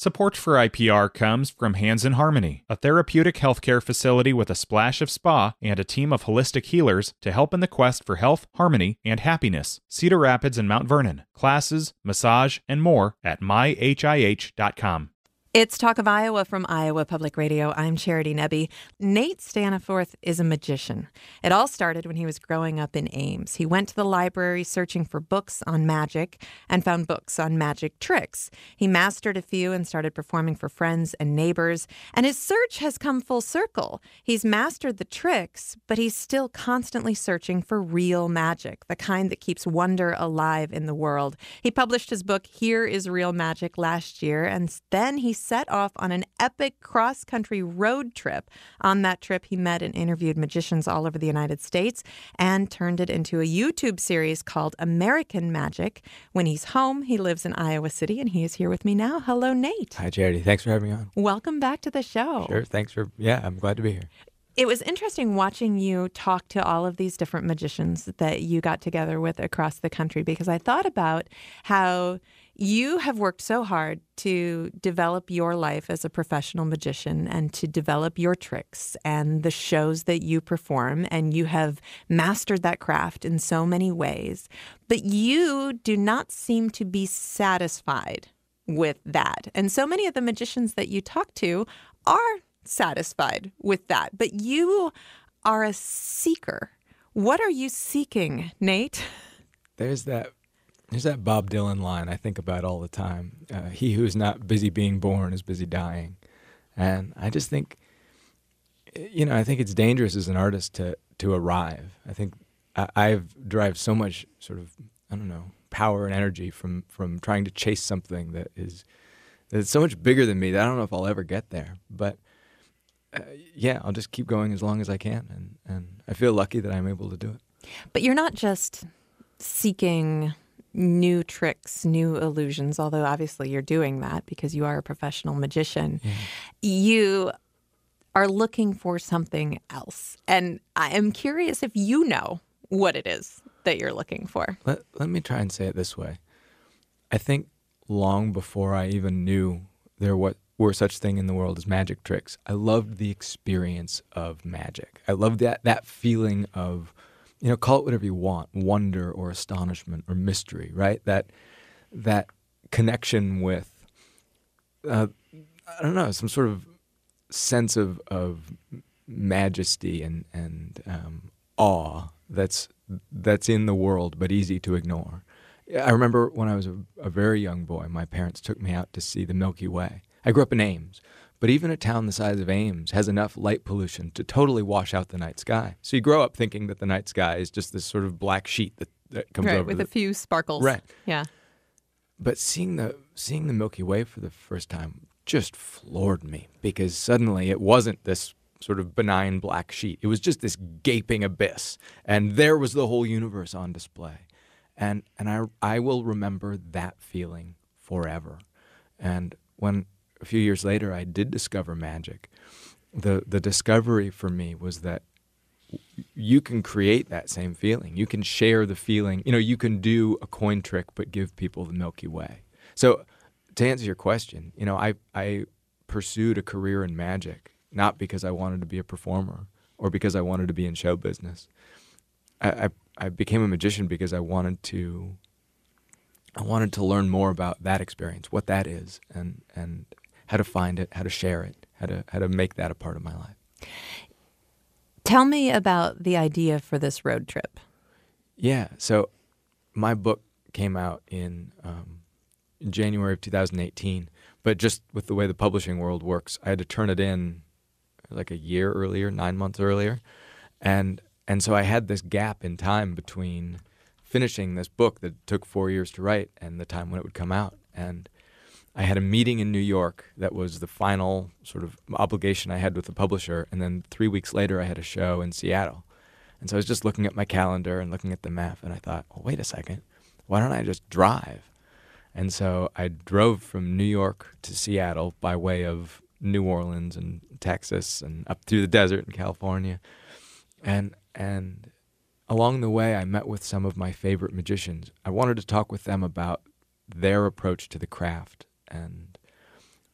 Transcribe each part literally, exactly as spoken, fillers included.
Support for I P R comes from Hands in Harmony, a therapeutic healthcare facility with a splash of spa and a team of holistic healers to help in the quest for health, harmony, and happiness. Cedar Rapids and Mount Vernon. Classes, massage, and more at my h i h dot com. It's Talk of Iowa from Iowa Public Radio. I'm Charity Nebbe. Nate Staniforth is a magician. It all started when he was growing up in Ames. He went to the library searching for books on magic and found books on magic tricks. He mastered a few and started performing for friends and neighbors. And his search has come full circle. He's mastered the tricks, but he's still constantly searching for real magic, the kind that keeps wonder alive in the world. He published his book, Here is Real Magic, last year, and then he set off on an epic cross-country road trip. On that trip, he met and interviewed magicians all over the United States and turned it into a YouTube series called American Magic. When he's home, he lives in Iowa City, and he is here with me now. Hello, Nate. Hi, Charity. Thanks for having me on. Welcome back to the show. Sure. Thanks for, yeah, I'm glad to be here. It was interesting watching you talk to all of these different magicians that you got together with across the country, because I thought about how you have worked so hard to develop your life as a professional magician and to develop your tricks and the shows that you perform, and you have mastered that craft in so many ways. But you do not seem to be satisfied with that. And so many of the magicians that you talk to are satisfied with that. But you are a seeker. What are you seeking, Nate? There's that there's that Bob Dylan line I think about all the time. Uh, he who is not busy being born is busy dying. And I just think, you know, I think it's dangerous as an artist to to arrive. I think I, I've derived so much sort of, I don't know, power and energy from, from trying to chase something that is that's so much bigger than me that I don't know if I'll ever get there. But Uh, yeah, I'll just keep going as long as I can, and, and I feel lucky that I'm able to do it. But you're not just seeking new tricks, new illusions, although obviously you're doing that because you are a professional magician. Yeah. You are looking for something else, and I am curious if you know what it is that you're looking for. Let, let me try and say it this way. I think long before I even knew there what were such thing in the world as magic tricks, I loved the experience of magic. I loved that that feeling of, you know, call it whatever you want, wonder or astonishment or mystery, right? That that connection with, uh, I don't know, some sort of sense of of majesty and and um, awe that's that's in the world but easy to ignore. I remember when I was a, a very young boy, my parents took me out to see the Milky Way. I grew up in Ames, but even a town the size of Ames has enough light pollution to totally wash out the night sky. So you grow up thinking that the night sky is just this sort of black sheet that, that comes right, over. With the, a few sparkles. Right. Yeah. But seeing the seeing the Milky Way for the first time just floored me, because suddenly it wasn't this sort of benign black sheet. It was just this gaping abyss, and there was the whole universe on display. And and I I will remember that feeling forever. And when a few years later I did discover magic, the the discovery for me was that you can create that same feeling. You can share the feeling. You know, you can do a coin trick but give people the Milky Way. So to answer your question, you know, I I pursued a career in magic not because I wanted to be a performer or because I wanted to be in show business. I, I I became a magician because I wanted to I wanted to learn more about that experience, what that is, and and how to find it, how to share it, how to how to make that a part of my life. Tell me about the idea for this road trip. Yeah, so my book came out in um, in January of two thousand eighteen, but just with the way the publishing world works, I had to turn it in like a year earlier, nine months earlier, and and so I had this gap in time between finishing this book that took four years to write and the time when it would come out. And I had a meeting in New York that was the final sort of obligation I had with the publisher, and then three weeks later I had a show in Seattle. And so I was just looking at my calendar and looking at the map, and I thought, well, wait a second, why don't I just drive? And so I drove from New York to Seattle by way of New Orleans and Texas and up through the desert in California. And and along the way, I met with some of my favorite magicians. I wanted to talk with them about their approach to the craft and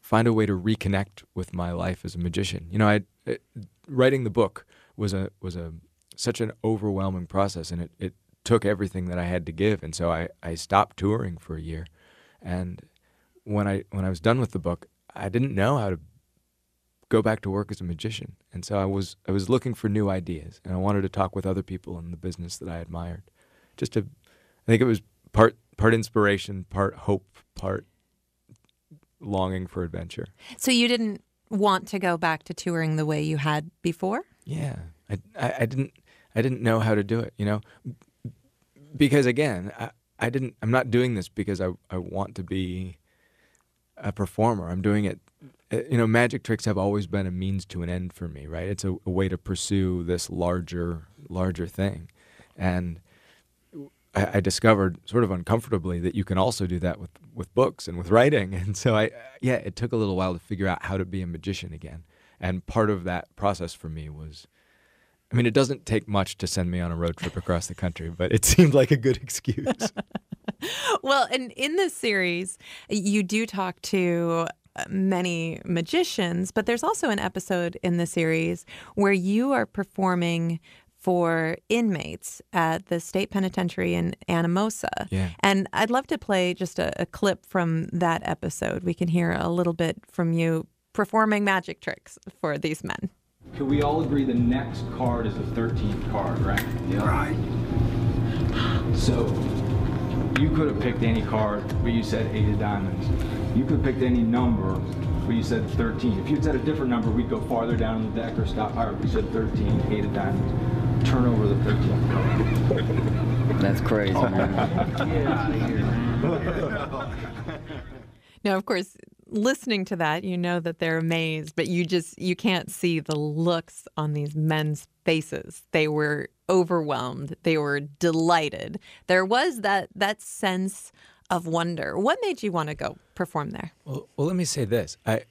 find a way to reconnect with my life as a magician. You know, I it, writing the book was a was a such an overwhelming process, and it, it took everything that I had to give, and so I, I stopped touring for a year. And when I when I was done with the book, I didn't know how to go back to work as a magician, and so I was I was looking for new ideas, and I wanted to talk with other people in the business that I admired. Just to, I think it was part part inspiration, part hope, part longing for adventure. So you didn't want to go back to touring the way you had before? Yeah, I, I, I didn't I didn't know how to do it, you know, because again, I, I didn't. I'm not doing this because I I want to be a performer. I'm doing it. You know, magic tricks have always been a means to an end for me, right? It's a, a way to pursue this larger larger thing, and I, I discovered sort of uncomfortably that you can also do that with with books and with writing, and so I yeah, it took a little while to figure out how to be a magician again, and part of that process for me was. I mean, it doesn't take much to send me on a road trip across the country, but it seemed like a good excuse. Well, and in this series, you do talk to many magicians, but there's also an episode in the series where you are performing for inmates at the state penitentiary in Anamosa. Yeah. And I'd love to play just a, a clip from that episode. We can hear a little bit from you performing magic tricks for these men. Can we all agree the next card is the thirteenth card, right? Yeah. Right. So, you could have picked any card, but you said eight of diamonds. You could have picked any number, but you said thirteen. If you'd said a different number, we'd go farther down the deck or stop. All right, we said thirteen, eight of diamonds. Turn over the thirteenth card. That's crazy, man. Get out of here. Now, of course, listening to that, you know that they're amazed, but you just, you can't see the looks on these men's faces. They were overwhelmed. They were delighted. There was that that sense of wonder. What made you want to go perform there? Well, well, let me say this. I,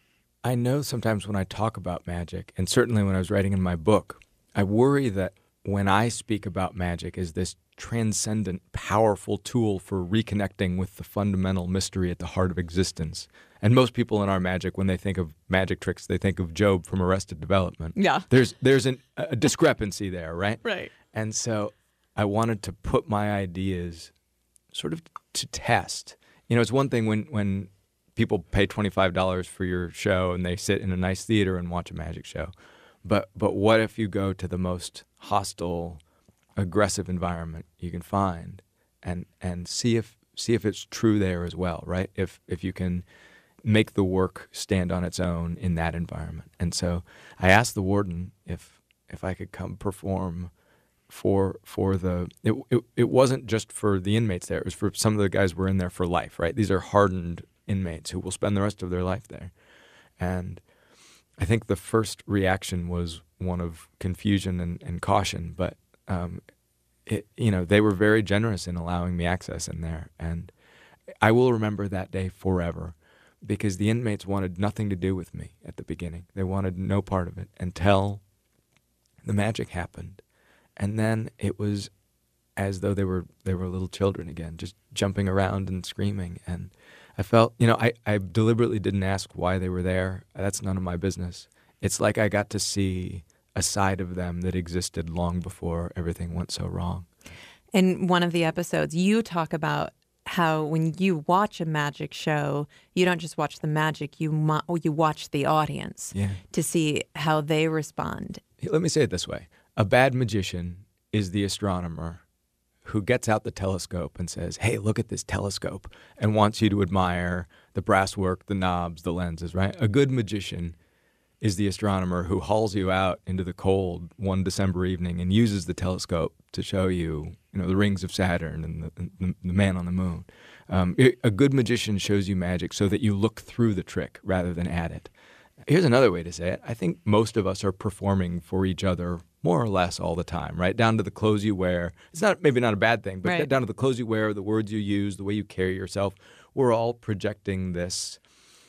I know sometimes when I talk about magic, and certainly when I was writing in my book, I worry that when I speak about magic as this transcendent, powerful tool for reconnecting with the fundamental mystery at the heart of existence. And most people in our magic, when they think of magic tricks, they think of Job from Arrested Development. Yeah. There's there's an, a discrepancy there, right? Right. And so I wanted to put my ideas sort of to test. You know, it's one thing when, when people pay twenty-five dollars for your show and they sit in a nice theater and watch a magic show. But but what if you go to the most hostile, aggressive environment you can find and and see if see if it's true there as well, right? If if you can make the work stand on its own in that environment. And so I asked the warden if if I could come perform for for the it, it it wasn't just for the inmates there. It was for some of the guys who were in there for life, right? These are hardened inmates who will spend the rest of their life there. And I think the first reaction was one of confusion and, and caution, but um, it, you know, they were very generous in allowing me access in there. And I will remember that day forever because the inmates wanted nothing to do with me at the beginning. They wanted no part of it until the magic happened. And then it was as though they were they were little children again, just jumping around and screaming. And I felt, you know, I, I deliberately didn't ask why they were there. That's none of my business. It's like I got to see a side of them that existed long before everything went so wrong. In one of the episodes, you talk about how when you watch a magic show, you don't just watch the magic, you mo- you watch the audience Yeah. to see how they respond. Let me say it this way. A bad magician is the astronomer who gets out the telescope and says, hey, look at this telescope, and wants you to admire the brasswork, the knobs, the lenses, right? A good magician is the astronomer who hauls you out into the cold one December evening and uses the telescope to show you, you know, the rings of Saturn and the, the, the man on the moon. Um, it, a good magician shows you magic so that you look through the trick rather than at it. Here's another way to say it. I think most of us are performing for each other more or less all the time, right? Down to the clothes you wear. It's not maybe not a bad thing, but Right. down to the clothes you wear, the words you use, the way you carry yourself. We're all projecting this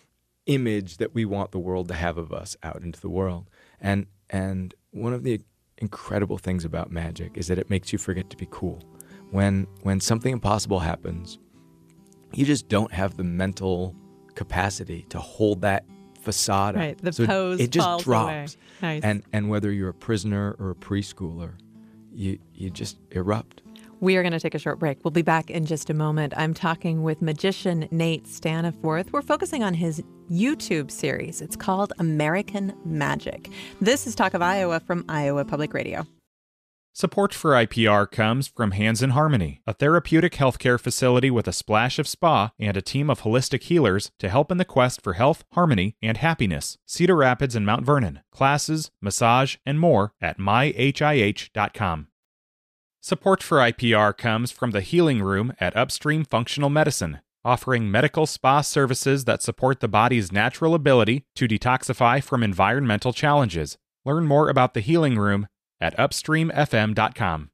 image that we want the world to have of us out into the world. And and one of the incredible things about magic is that it makes you forget to be cool. When when something impossible happens, you just don't have the mental capacity to hold that facade up. Right, the So it- pose it just falls drops. away. Nice. And and whether you're a prisoner or a preschooler, you you just erupt. We are going to take a short break. We'll be back in just a moment. I'm talking with magician Nate Staniforth. We're focusing on his YouTube series. It's called American Magic. This is Talk of Iowa from Iowa Public Radio. Support for I P R comes from Hands in Harmony, a therapeutic healthcare facility with a splash of spa and a team of holistic healers to help in the quest for health, harmony, and happiness. Cedar Rapids and Mount Vernon. Classes, massage, and more at my h i h dot com. Support for I P R comes from the Healing Room at Upstream Functional Medicine, offering medical spa services that support the body's natural ability to detoxify from environmental challenges. Learn more about the Healing Room at upstream f m dot com.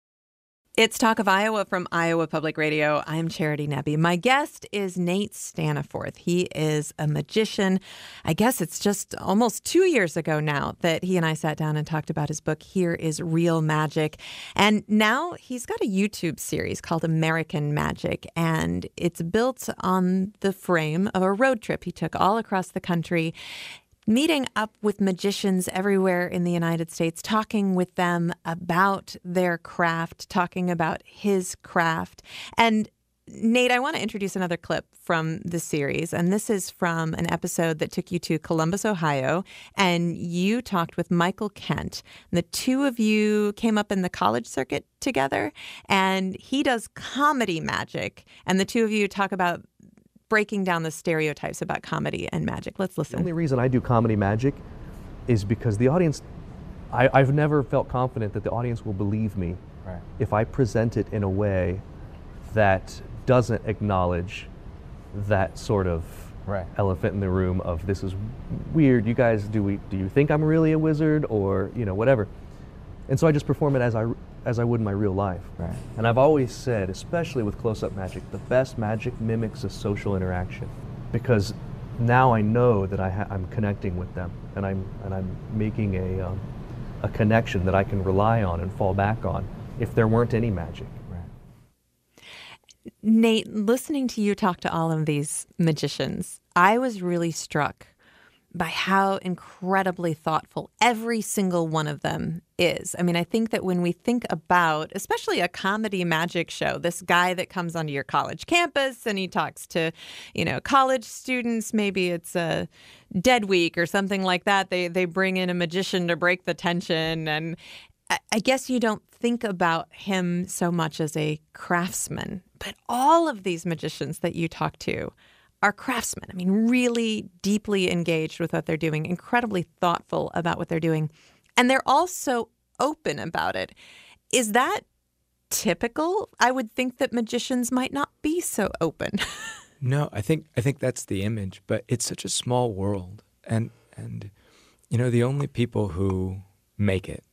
It's Talk of Iowa from Iowa Public Radio. I'm Charity Nebbe. My guest is Nate Staniforth. He is a magician. I guess it's just almost two years ago now that he and I sat down and talked about his book, Here is Real Magic. And now he's got a YouTube series called American Magic, and it's built on the frame of a road trip he took all across the country, meeting up with magicians everywhere in the United States, talking with them about their craft, talking about his craft. And Nate, I want to introduce another clip from the series, and this is from an episode that took you to Columbus, Ohio, and you talked with Michael Kent. The two of you came up in the college circuit together, and he does comedy magic, and the two of you talk about breaking down the stereotypes about comedy and magic. Let's listen. The only reason I do comedy magic is because the audience, I, I've never felt confident that the audience will believe me Right. if I present it in a way that doesn't acknowledge that sort of Right. elephant in the room of this is weird. You guys, do we? Do you think I'm really a wizard, or you know whatever? And so I just perform it as I as I would in my real life. Right. And I've always said, especially with close-up magic, the best magic mimics a social interaction, because now I know that I ha- I'm connecting with them, and I'm and I'm making a um, a connection that I can rely on and fall back on if there weren't any magic. Nate, listening to you talk to all of these magicians, I was really struck by how incredibly thoughtful every single one of them is. I mean, I think that when we think about, especially a comedy magic show, this guy that comes onto your college campus and he talks to, you know, college students, maybe it's a dead week or something like that. They they bring in a magician to break the tension. And I, I guess you don't think about him so much as a craftsman, but all of these magicians that you talk to are craftsmen. I mean, really deeply engaged with what they're doing, incredibly thoughtful about what they're doing. And they're also open about it. Is that typical? I would think that magicians might not be so open. No, I think I think that's the image, but it's such a small world. And and you know, the only people who make it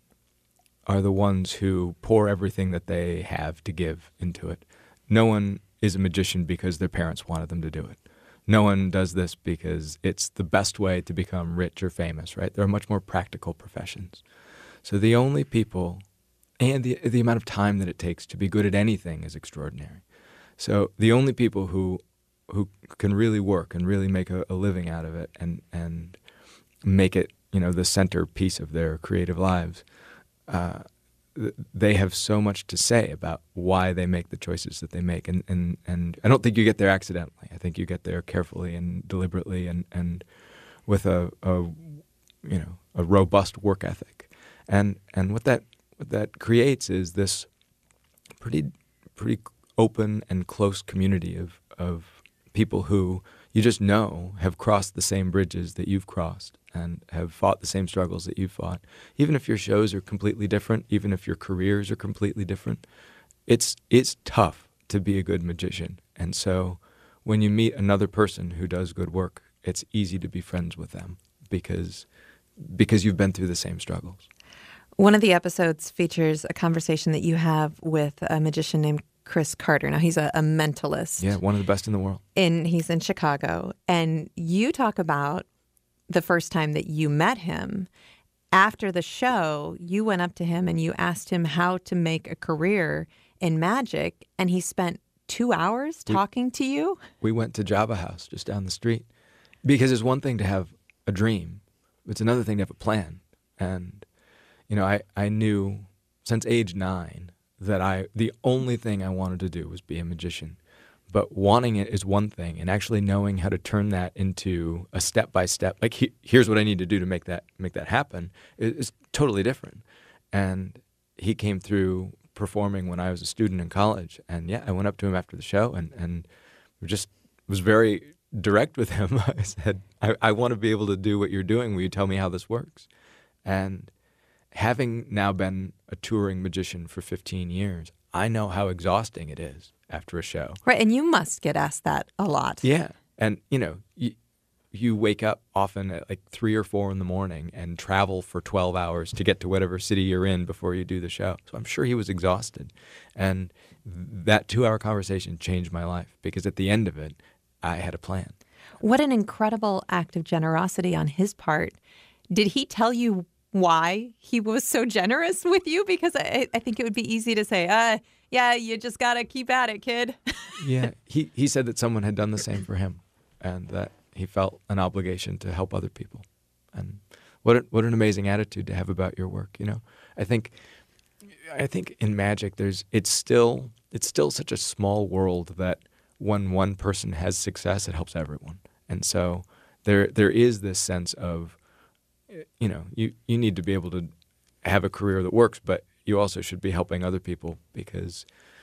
are the ones who pour everything that they have to give into it. No one is a magician because their parents wanted them to do it. No one does this because it's the best way to become rich or famous, right? There are much more practical professions. So the only people, and the the amount of time that it takes to be good at anything is extraordinary. So the only people who who can really work and really make a, a living out of it and and make it, you know, the centerpiece of their creative lives, uh, they have so much to say about why they make the choices that they make. And, and, and I don't think you get there accidentally. I think you get there carefully and deliberately and, and with a, a you know a robust work ethic. And and what that what that creates is this pretty pretty open and close community of of people who you just know have crossed the same bridges that you've crossed and have fought the same struggles that you've fought. Even if your shows are completely different, even if your careers are completely different, it's it's tough to be a good magician. And so when you meet another person who does good work, it's easy to be friends with them because because you've been through the same struggles. One of the episodes features a conversation that you have with a magician named Chris Carter. Now, he's a, a mentalist. Yeah, one of the best in the world. And he's in Chicago. And you talk about the first time that you met him. After the show, you went up to him and you asked him how to make a career in magic. And he spent two hours talking we, to you? We went to Java House just down the street. Because it's one thing to have a dream. It's another thing to have a plan. And, you know, I, I knew since age nine that I the only thing I wanted to do was be a magician. But wanting it is one thing, and actually knowing how to turn that into a step-by-step, like he, here's what I need to do to make that make that happen, is, is totally different. And he came through performing when I was a student in college. And yeah, I went up to him after the show and, and just was very direct with him. I said, I, I want to be able to do what you're doing. Will you tell me how this works? And having now been a touring magician for fifteen years, I know how exhausting it is after a show. Right, and you must get asked that a lot. Yeah, and you know, you, you wake up often at like three or four in the morning and travel for twelve hours to get to whatever city you're in before you do the show. So I'm sure he was exhausted. And that two-hour conversation changed my life because at the end of it, I had a plan. What an incredible act of generosity on his part. Did he tell you why he was so generous with you? Because I, I think it would be easy to say, uh, yeah, you just got to keep at it, kid. Yeah, he, he said that someone had done the same for him and that he felt an obligation to help other people. And what a, what an amazing attitude to have about your work, you know? I think I think in magic there's it's still it's still such a small world that when one person has success, it helps everyone. And so there there is this sense of, you know, you, you need to be able to have a career that works, but you also should be helping other people because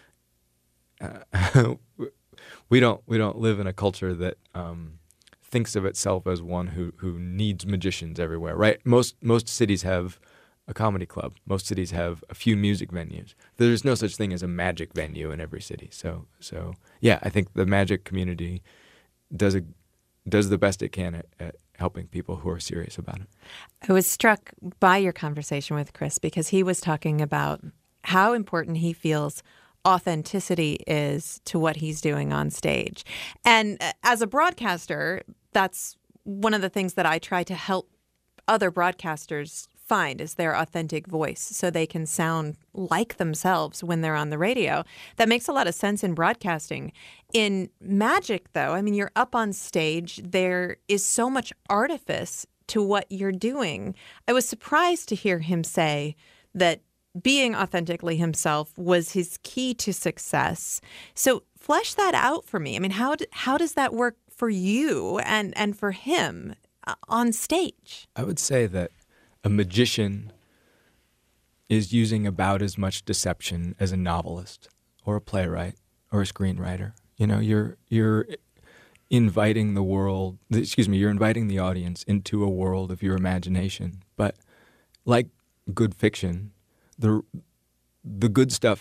uh, we don't we don't live in a culture that um, thinks of itself as one who, who needs magicians everywhere, right? Most most cities have a comedy club. Most cities have a few music venues. There's no such thing as a magic venue in every city. So, so yeah, I think the magic community does a does the best it can at, at helping people who are serious about it. I was struck by your conversation with Chris because he was talking about how important he feels authenticity is to what he's doing on stage. And as a broadcaster, that's one of the things that I try to help other broadcasters find is their authentic voice so they can sound like themselves when they're on the radio. That makes a lot of sense in broadcasting. In magic, though, I mean, you're up on stage. There is so much artifice to what you're doing. I was surprised to hear him say that being authentically himself was his key to success. So flesh that out for me. I mean, how d- how does that work for you and, and for him uh, on stage? I would say that a magician is using about as much deception as a novelist or a playwright or a screenwriter. You know, you're you're inviting the world, excuse me, you're inviting the audience into a world of your imagination. But like good fiction, the the good stuff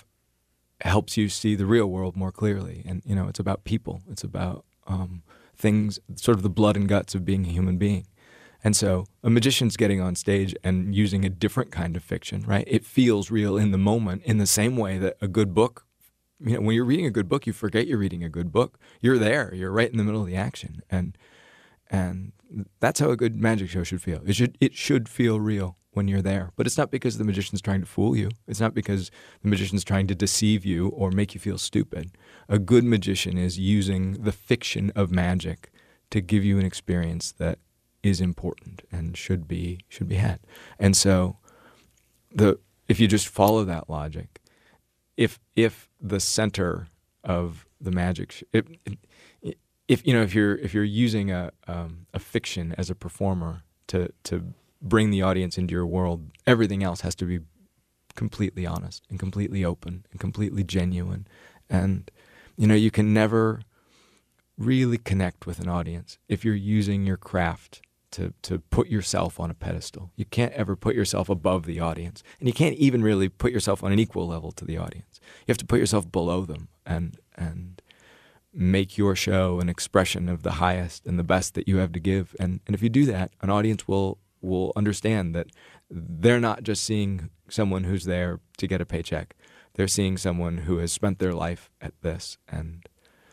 helps you see the real world more clearly. And, you know, it's about people. It's about um, things, sort of the blood and guts of being a human being. And so a magician's getting on stage and using a different kind of fiction, right? It feels real in the moment in the same way that a good book, you know, when you're reading a good book, you forget you're reading a good book. You're there. You're right in the middle of the action. And and that's how a good magic show should feel. It should it should feel real when you're there. But it's not because the magician's trying to fool you. It's not because the magician's trying to deceive you or make you feel stupid. A good magician is using the fiction of magic to give you an experience that is important and should be should be had. And so the if you just follow that logic, if if the center of the magic sh- if, if you know if you're if you're using a um, a fiction as a performer to to bring the audience into your world, everything else has to be completely honest and completely open and completely genuine. And you know, you can never really connect with an audience if you're using your craft to to put yourself on a pedestal. You can't ever put yourself above the audience. And you can't even really put yourself on an equal level to the audience. You have to put yourself below them and and make your show an expression of the highest and the best that you have to give. And and if you do that, an audience will will understand that they're not just seeing someone who's there to get a paycheck. They're seeing someone who has spent their life at this. And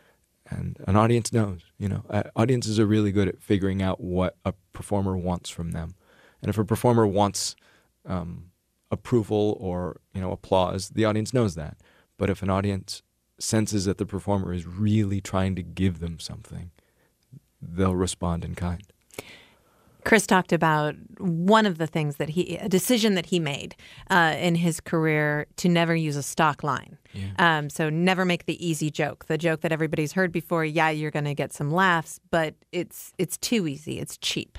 And an audience knows, you know, uh, audiences are really good at figuring out what a performer wants from them. And if a performer wants um, approval or, you know, applause, the audience knows that. But if an audience senses that the performer is really trying to give them something, they'll respond in kind. Chris talked about one of the things that he, a decision that he made uh, in his career to never use a stock line. Yeah. Um, so never make the easy joke, the joke that everybody's heard before. Yeah, you're going to get some laughs, but it's it's too easy. It's cheap.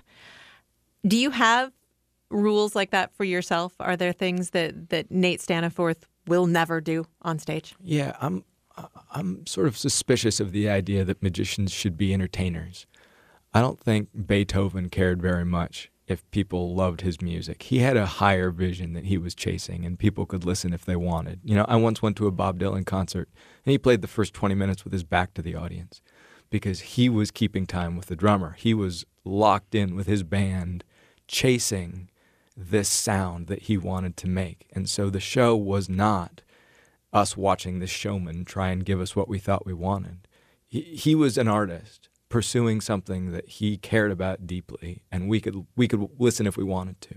Do you have rules like that for yourself? Are there things that, that Nate Staniforth will never do on stage? Yeah, I'm I'm sort of suspicious of the idea that magicians should be entertainers. I don't think Beethoven cared very much if people loved his music. He had a higher vision that he was chasing, and people could listen if they wanted. You know, I once went to a Bob Dylan concert, and he played the first twenty minutes with his back to the audience because he was keeping time with the drummer. He was locked in with his band, chasing this sound that he wanted to make. And so the show was not us watching this showman try and give us what we thought we wanted. He, he was an artist pursuing something that he cared about deeply, and we could we could listen if we wanted to.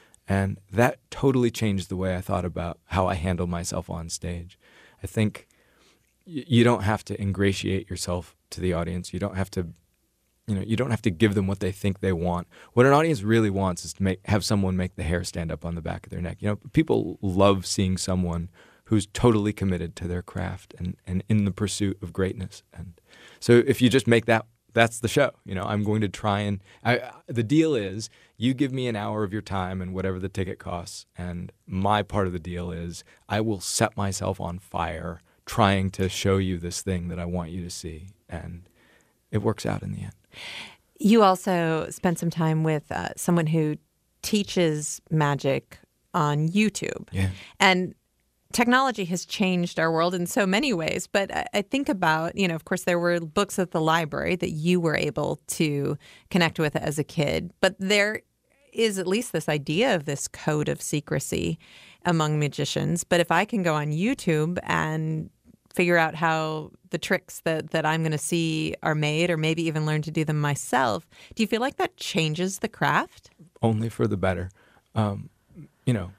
And that totally changed the way I thought about how I handle myself on stage. I think y- you don't have to ingratiate yourself to the audience. You don't have to, you know, you don't have to give them what they think they want. What an audience really wants is to make have someone make the hair stand up on the back of their neck. You know, people love seeing someone who's totally committed to their craft and, and in the pursuit of greatness. And so if you just make that, that's the show. You know, I'm going to try and, I, the deal is you give me an hour of your time and whatever the ticket costs. And my part of the deal is I will set myself on fire trying to show you this thing that I want you to see. And it works out in the end. You also spent some time with uh, someone who teaches magic on YouTube. Yeah. And technology has changed our world in so many ways, but I, I think about, you know, of course, there were books at the library that you were able to connect with as a kid, but there is at least this idea of this code of secrecy among magicians. But if I can go on YouTube and figure out how the tricks that, that I'm going to see are made, or maybe even learn to do them myself, do you feel like that changes the craft? Only for the better. Um, you know,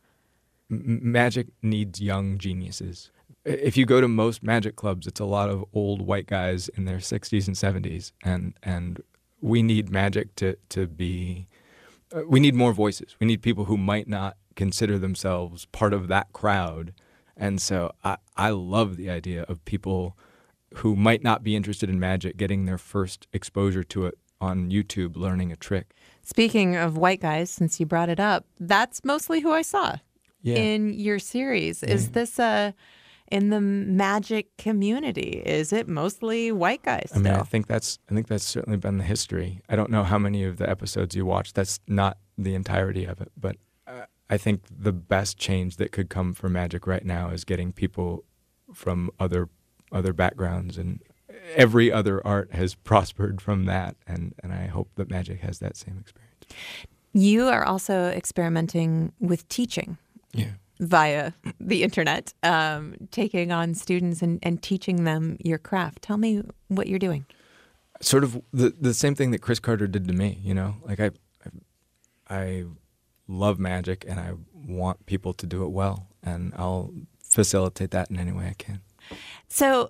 magic needs young geniuses. If you go to most magic clubs, it's a lot of old white guys in their sixties and seventies, and and we need magic to to be. Uh, we need more voices. We need people who might not consider themselves part of that crowd, and so I I love the idea of people who might not be interested in magic getting their first exposure to it on YouTube, learning a trick. Speaking of white guys, since you brought it up, that's mostly who I saw. Yeah. In your series. Yeah. Is this uh, in the magic community? Is it mostly white guys I mean, still? I think that's I think that's certainly been the history. I don't know how many of the episodes you watched. That's not the entirety of it, but uh, I think the best change that could come from magic right now is getting people from other other backgrounds, and every other art has prospered from that, and, and I hope that magic has that same experience. You are also experimenting with teaching. Yeah. Via the internet, um, taking on students and, and teaching them your craft. Tell me what you're doing. Sort of the the same thing that Chris Carter did to me, you know? Like I, I, I love magic and I want people to do it well, and I'll facilitate that in any way I can. So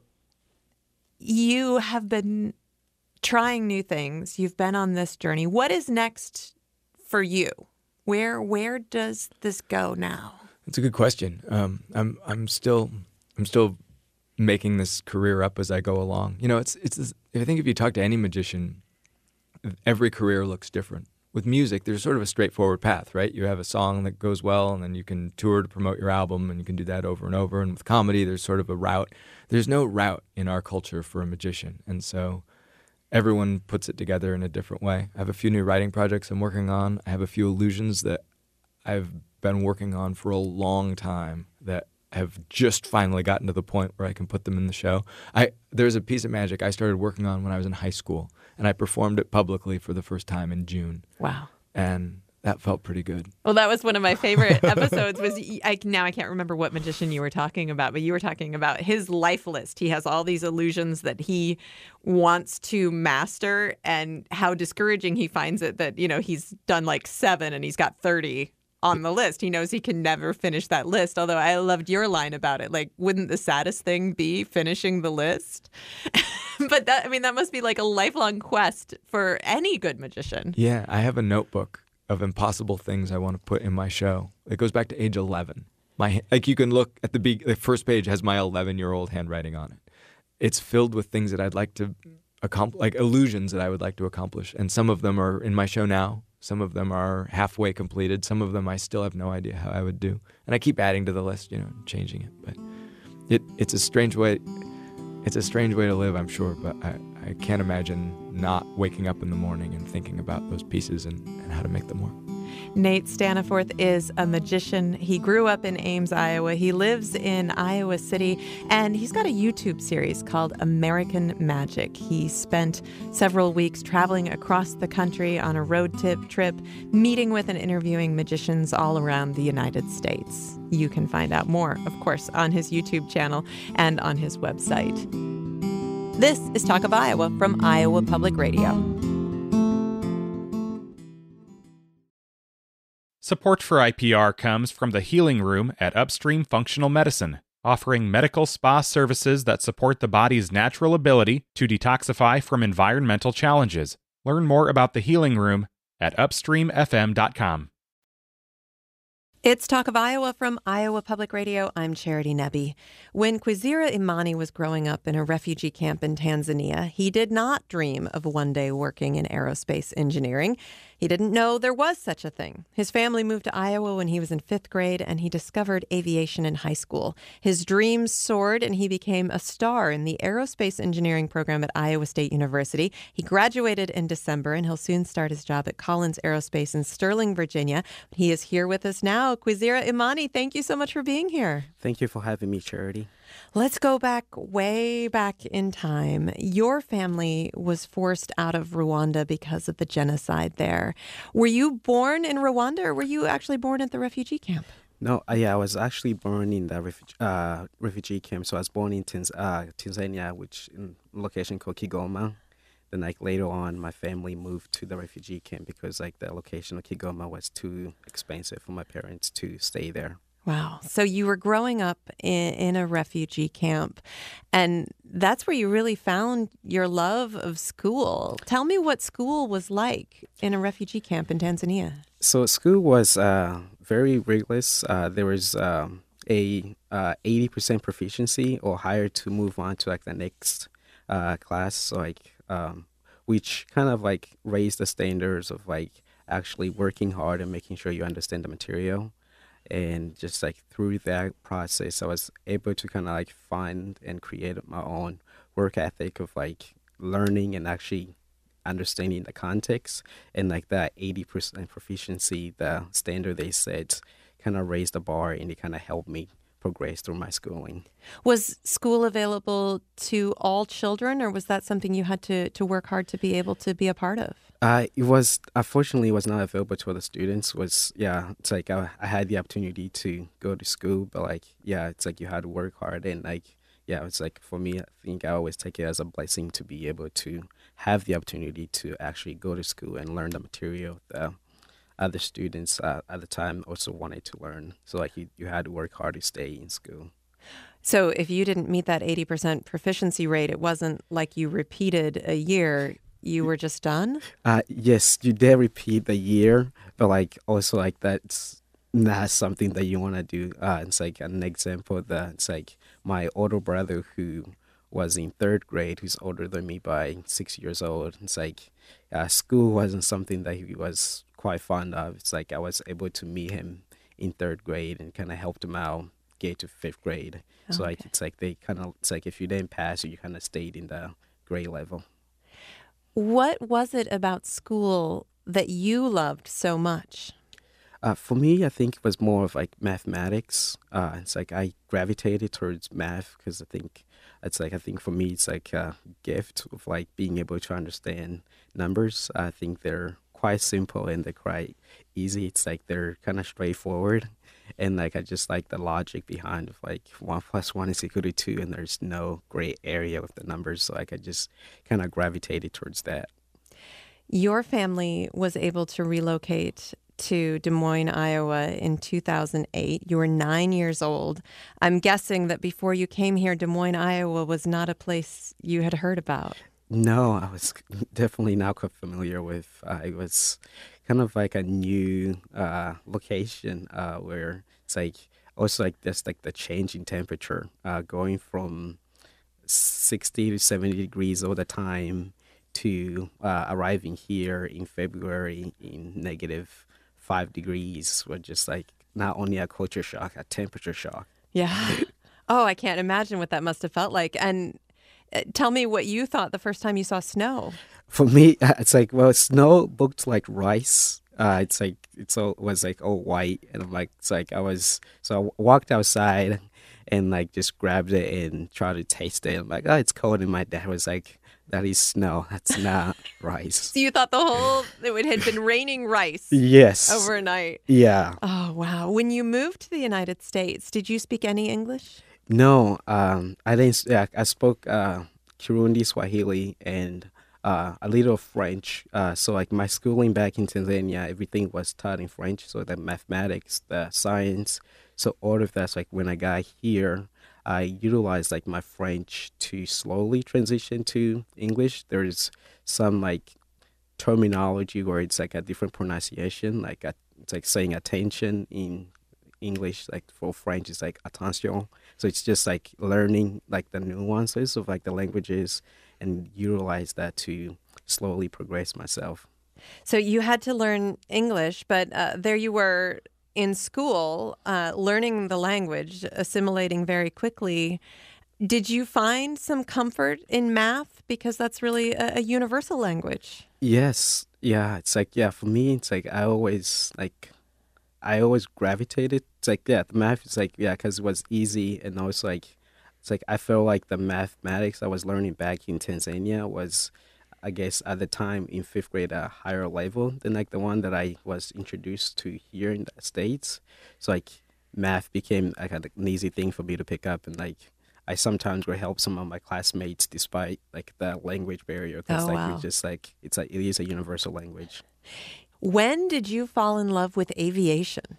you have been trying new things. You've been on this journey. What is next for you? Where where does this go now? That's a good question. Um, I'm I'm still I'm still making this career up as I go along. You know, it's it's. This, I think if you talk to any magician, every career looks different. With music, there's sort of a straightforward path, right? You have a song that goes well, and then you can tour to promote your album, and you can do that over and over. And with comedy, there's sort of a route. There's no route in our culture for a magician, and so everyone puts it together in a different way. I have a few new writing projects I'm working on. I have a few illusions that I've been working on for a long time that have just finally gotten to the point where I can put them in the show. I There's a piece of magic I started working on when I was in high school, and I performed it publicly for the first time in June. Wow. And that felt pretty good. Well, that was one of my favorite episodes. Was I, now I can't remember what magician you were talking about, but you were talking about his life list. He has all these illusions that he wants to master, and how discouraging he finds it that, you know, he's done like seven and he's got thirty on the list. He knows he can never finish that list. Although I loved your line about it. Like, wouldn't the saddest thing be finishing the list? But that, I mean, that must be like a lifelong quest for any good magician. Yeah, I have a notebook of impossible things I want to put in my show. It goes back to age eleven. My like you can look at the be- the first page has my eleven-year-old handwriting on it. It's filled with things that I'd like to accomplish, like illusions that I would like to accomplish, and some of them are in my show now. Some of them are halfway completed. Some of them I still have no idea how I would do, and I keep adding to the list, you know, changing it. But it it's a strange way. It's a strange way to live, I'm sure, but I, I can't imagine not waking up in the morning and thinking about those pieces and, and how to make them work. Nate Staniforth is a magician. He grew up in Ames, Iowa. He lives in Iowa City, and he's got a YouTube series called American Magic. He spent several weeks traveling across the country on a road trip, trip, meeting with and interviewing magicians all around the United States. You can find out more, of course, on his YouTube channel and on his website. This is Talk of Iowa from Iowa Public Radio. Support for I P R comes from the Healing Room at Upstream Functional Medicine, offering medical spa services that support the body's natural ability to detoxify from environmental challenges. Learn more about the Healing Room at upstream f m dot com. It's Talk of Iowa from Iowa Public Radio. I'm Charity Nebbe. When Kwizera Imani was growing up in a refugee camp in Tanzania, he did not dream of one day working in aerospace engineering. He didn't know there was such a thing. His family moved to Iowa when he was in fifth grade, and he discovered aviation in high school. His dreams soared, and he became a star in the aerospace engineering program at Iowa State University. He graduated in December, and he'll soon start his job at Collins Aerospace in Sterling, Virginia. He is here with us now. Kwizera Imani, thank you so much for being here. Thank you for having me, Charity. Let's go back way back in time. Your family was forced out of Rwanda because of the genocide there. Were you born in Rwanda, or were you actually born at the refugee camp? No, uh, yeah, I was actually born in the refu- uh, refugee camp. So I was born in Tanz- uh, Tanzania, which in a location called Kigoma. Then, like later on, my family moved to the refugee camp because, like, the location of Kigoma was too expensive for my parents to stay there. Wow. So you were growing up in, in a refugee camp, and that's where you really found your love of school. Tell me what school was like in a refugee camp in Tanzania. So school was uh, very rigorous. Uh, there was um, a uh, eighty percent proficiency or higher to move on to like the next uh, class. So like, um, which kind of like raised the standards of like actually working hard and making sure you understand the material. And just like through that process, I was able to kind of like find and create my own work ethic of like learning and actually understanding the context. And like that eighty percent proficiency, the standard they set, kind of raised the bar, and it kind of helped me progress through my schooling. Was school available to all children, or was that something you had to, to work hard to be able to be a part of? Uh, it was, unfortunately, it was not available to other students. Was yeah, it's like I, I had the opportunity to go to school, but like, yeah, it's like you had to work hard. And like, yeah, it's like for me, I think I always take it as a blessing to be able to have the opportunity to actually go to school and learn the material that other students uh, at the time also wanted to learn. So like you, you had to work hard to stay in school. So if you didn't meet that eighty percent proficiency rate, it wasn't like you repeated a year. You were just done? Uh, yes, you did repeat the year, but like also like that's not something that you want to do. Uh, it's like an example that it's like my older brother who was in third grade, who's older than me by six years old. It's like uh, school wasn't something that he was quite fond of. It's like I was able to meet him in third grade and kind of helped him out get to fifth grade. So Okay. like it's like they kind of it's like if you didn't pass, you kind of stayed in the grade level. What was it about school that you loved so much? Uh, for me, I think it was more of like mathematics. Uh, it's like I gravitated towards math because I think it's like I think for me it's like a gift of like being able to understand numbers. I think they're quite simple and they're quite easy. It's like they're kind of straightforward, and like I just like the logic behind of like one plus one is equal to two, and there's no gray area with the numbers. So like I just kind of gravitated towards that. Your family was able to relocate to Des Moines, Iowa in two thousand eight. You were nine years old. I'm guessing that before you came here, Des Moines, Iowa was not a place you had heard about. No, I was definitely not quite familiar with. Uh, it was kind of like a new uh, location uh, where it's like also like there's like the change in temperature uh, going from sixty to seventy degrees all the time to uh, arriving here in February in negative five degrees was just like not only a culture shock, a temperature shock. Yeah. Oh, I can't imagine what that must have felt like. And uh, tell me what you thought the first time you saw snow. For me, uh, it's like, well, snow looked like rice. Uh, it's like, it's all, was like all white. And I'm like, it's like, I was, so I walked outside and like just grabbed it and tried to taste it. I'm like, oh, it's cold. And my dad was like, that is snow. That's not rice. So you thought the whole, it had been raining rice Yes. overnight. Yeah. Oh, wow. When you moved to the United States, did you speak any English? No, um, I didn't, yeah, I spoke uh, Kirundi, Swahili, and uh, a little French. Uh, so like my schooling back in Tanzania, everything was taught in French. So the mathematics, the science, so all of that's like when I got here, I utilized like my French to slowly transition to English. There's some like terminology where it's like a different pronunciation, like a, it's like saying attention in English, like for French it's like attention. So it's just like learning like the nuances of like the languages and utilize that to slowly progress myself. So you had to learn English, but uh, there you were in school, uh, learning the language, assimilating very quickly. Did you find some comfort in math? Because that's really a, a universal language. Yes. Yeah. It's like, yeah, for me, it's like I always like, I always gravitated. It's like, yeah, the math is like, yeah, because it was easy. And also like, it's like, I felt like the mathematics I was learning back in Tanzania was, I guess at the time in fifth grade, a higher level than like the one that I was introduced to here in the States. So like math became like an easy thing for me to pick up, and like I sometimes would help some of my classmates despite like the language barrier, because Oh, like wow. we just like it's like it is a universal language. When did you fall in love with aviation?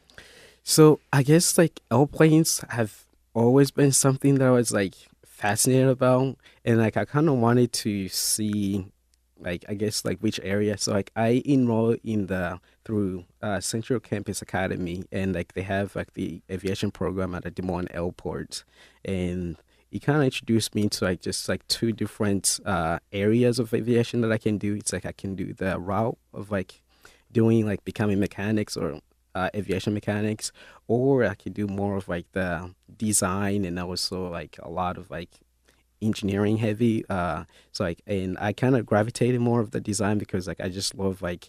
So I guess like airplanes have always been something that I was like fascinated about, and like I kind of wanted to see like I guess like which area. So like I enrolled in the through uh, Central Campus Academy, and like they have like the aviation program at the Des Moines Airport, and it kind of introduced me to like just like two different uh, areas of aviation that I can do. It's like I can do the route of like doing like becoming mechanics or uh, aviation mechanics, or I could do more of like the design and also like a lot of like engineering heavy. Uh, so like, and I kind of gravitated more of the design because like I just love like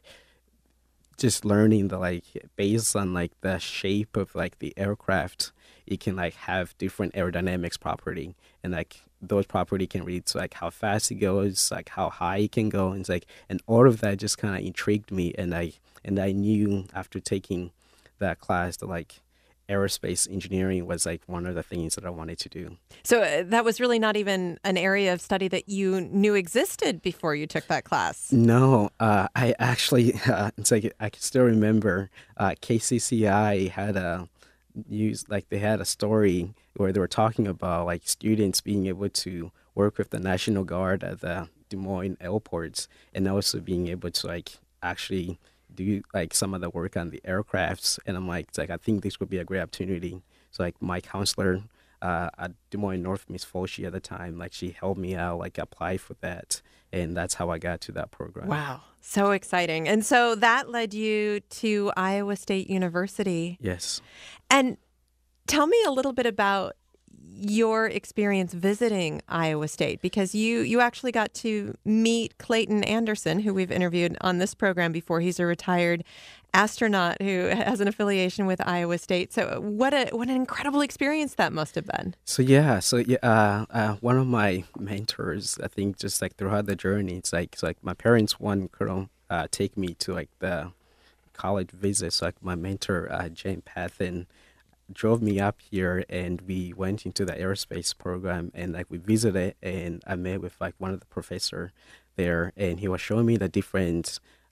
just learning the like based on like the shape of like the aircraft, it can like have different aerodynamics property, and like those property can read to like how fast it goes, like how high it can go, and it's like, and all of that just kind of intrigued me, and I and I knew after taking that class that like aerospace engineering was like one of the things that I wanted to do. So uh, that was really not even an area of study that you knew existed before you took that class. No, uh, I actually, uh, it's like I can still remember uh, K C C I had a news, like they had a story where they were talking about like students being able to work with the National Guard at the Des Moines airports, and also being able to like actually do like some of the work on the aircrafts. And I'm like, it's like I think this would be a great opportunity. So like my counselor uh, at Des Moines North, Miss Foshi at the time, like she helped me out, like apply for that, and that's how I got to that program. Wow. So exciting. And so that led you to Iowa State University. Yes. And tell me a little bit about your experience visiting Iowa State, because you you actually got to meet Clayton Anderson, who we've interviewed on this program before. He's a retired astronaut who has an affiliation with Iowa State. So what a what an incredible experience that must have been. So yeah, so yeah, uh, uh, one of my mentors, I think, just like throughout the journey, it's like it's like my parents one couldn't uh, take me to like the college visits. So, like my mentor, uh, Jane Pathen, drove me up here, and we went into the aerospace program, and like we visited, and I met with like one of the professor there, and he was showing me the different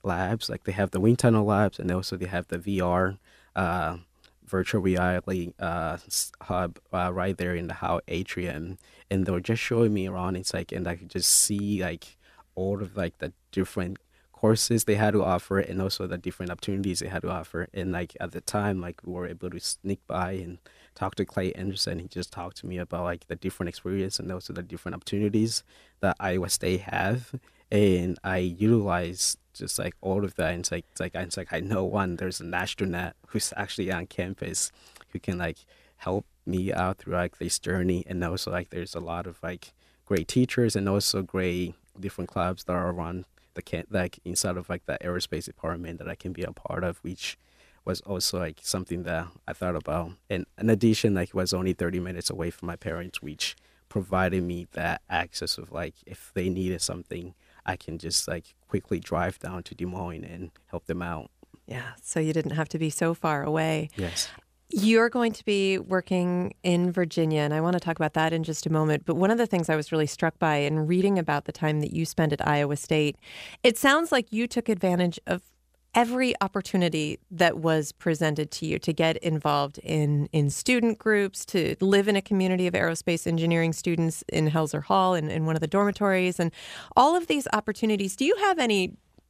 labs. Like they have the wind tunnel labs, and also they have the V R uh, virtual reality uh, hub uh, right there in the Howe atrium, and they were just showing me around. It's like, and I could just see like all of like the different courses they had to offer, and also the different opportunities they had to offer. And like at the time, like we were able to sneak by and talk to Clay Anderson. He just talked to me about like the different experience and also the different opportunities that Iowa State have, and I utilized just like all of that. And it's like, it's like, it's like I know one, there's an astronaut who's actually on campus who can like help me out through like this journey. And also like there's a lot of like great teachers and also great different clubs that are around the camp, like inside of like the aerospace department that I can be a part of, which was also like something that I thought about. And in addition, like it was only thirty minutes away from my parents, which provided me that access of like if they needed something, I can just like quickly drive down to Des Moines and help them out. Yeah, so you didn't have to be so far away. Yes. You're going to be working in Virginia, and I want to talk about that in just a moment. But one of the things I was really struck by in reading about the time that you spent at Iowa State, it sounds like you took advantage of every opportunity that was presented to you to get involved in, in student groups, to live in a community of aerospace engineering students in Helzer Hall and in one of the dormitories, and all of these opportunities. Do you have any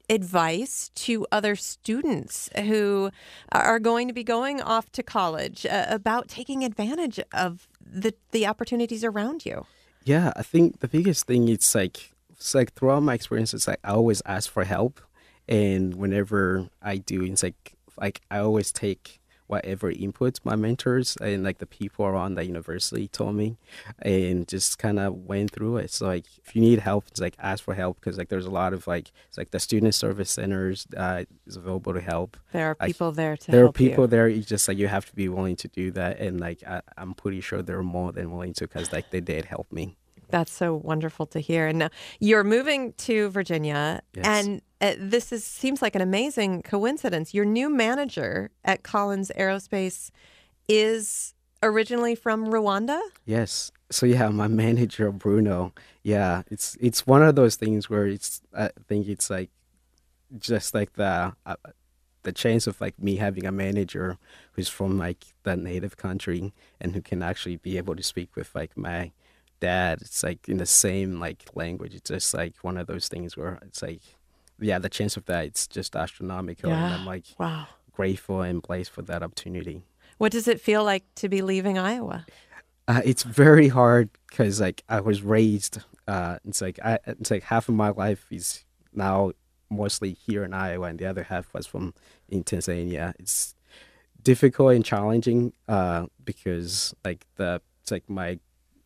advice to other students who are going to be going off to college uh, about taking advantage of the the opportunities around you? Yeah, I think the biggest thing is like it's like throughout my experiences, like I always ask for help, and whenever I do, it's like like I always take whatever input my mentors and like the people around the university told me, and just kind of went through it. So like if you need help, it's like ask for help, because like there's a lot of like it's like the student service centers uh, is available to help. There are people I, there to there help are people you. there. It's just like you have to be willing to do that, and like I, I'm pretty sure they're more than willing to, because like they did help me. That's so wonderful to hear. And now you're moving to Virginia, Yes. and uh, this is seems like an amazing coincidence. Your new manager at Collins Aerospace is originally from Rwanda? Yes. So yeah, my manager Bruno. Yeah, it's it's one of those things where it's I think it's like just like the uh, the chance of like me having a manager who's from like the native country and who can actually be able to speak with like my dad. It's like in the same like language. It's just like one of those things where it's like, yeah, the chance of that, it's just astronomical. Yeah. And I'm like Wow. grateful and blessed for that opportunity. What does it feel like to be leaving Iowa? Uh, it's very hard because like I was raised. Uh, it's like I. It's like half of my life is now mostly here in Iowa, and the other half was from in Tanzania. It's difficult and challenging uh, because like the it's like my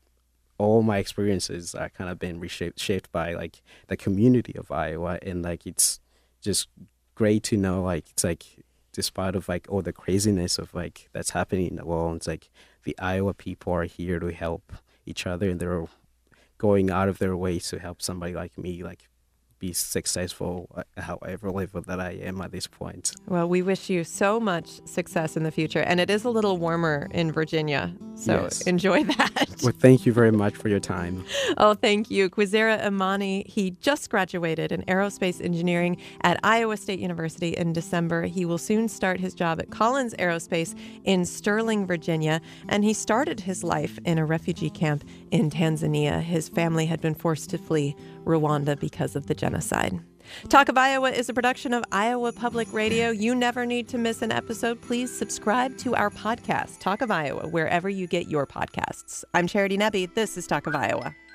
all my experiences are kind of been reshaped shaped by like the community of Iowa, and like it's just great to know like it's like despite of like all the craziness of like that's happening in the world, it's like the Iowa people are here to help each other, and they're going out of their ways to help somebody like me like be successful at however level that I am at this point. Well, we wish you so much success in the future. And it is a little warmer in Virginia, so Yes. enjoy that. Well, thank you very much for your time. Oh, thank you. Kwizera Imani, he just graduated in aerospace engineering at Iowa State University in December. He will soon start his job at Collins Aerospace in Sterling, Virginia, and he started his life in a refugee camp in Tanzania. His family had been forced to flee Rwanda because of the genocide. Talk of Iowa is a production of Iowa Public Radio. You never need to miss an episode. Please subscribe to our podcast, Talk of Iowa, wherever you get your podcasts. I'm Charity Nebbe. This is Talk of Iowa.